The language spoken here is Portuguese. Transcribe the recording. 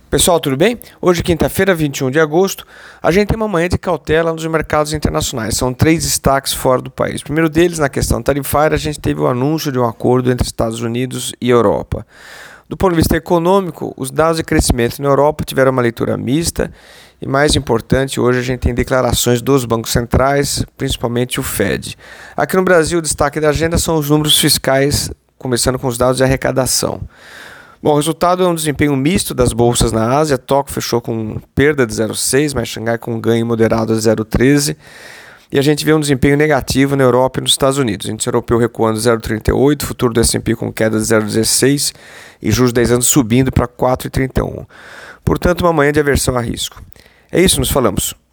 Pessoal, tudo bem? Hoje, quinta-feira, 21 de agosto, a gente tem uma manhã de cautela nos mercados internacionais. São três destaques fora do país. O primeiro deles, na questão tarifária, a gente teve o anúncio de um acordo entre Estados Unidos e Europa. Do ponto de vista econômico, os dados de crescimento na Europa tiveram uma leitura mista e, mais importante, hoje a gente tem declarações dos bancos centrais, principalmente o Fed. Aqui no Brasil, o destaque da agenda são os números fiscais, começando com os dados de arrecadação. Bom, o resultado é um desempenho misto das bolsas na Ásia. Tóquio fechou com perda de 0,6, mas Xangai com ganho moderado de 0,13. E a gente vê um desempenho negativo na Europa e nos Estados Unidos. O índice europeu recuando 0,38, futuro do S&P com queda de 0,16 e juros de 10 anos subindo para 4,31. Portanto, uma manhã de aversão a risco. É isso, nos falamos.